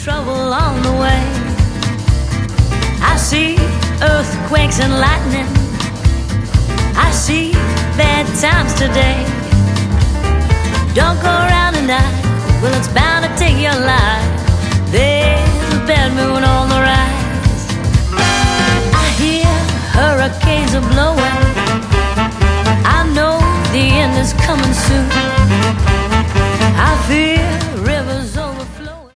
trouble on the way. I see earthquakes and lightning. I see bad times today. Don't go around at night, well, it's bound to take your life. There's a bad moon on the rise. I hear hurricanes are blowing. I know the end is coming soon. I fear